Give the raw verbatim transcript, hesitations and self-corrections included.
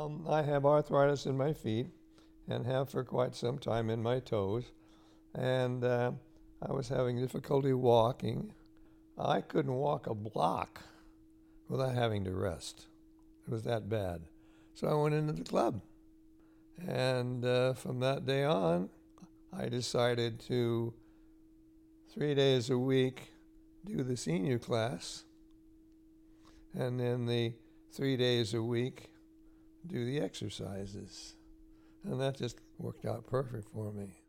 Well, I have arthritis in my feet and have for quite some time in my toes. And uh, I was having difficulty walking. I couldn't walk a block without having to rest. It was that bad. So I went into the club. And uh, from that day on, I decided to, three days a week, do the senior class. And then the three days a week, do the exercises. And that just worked out perfect for me.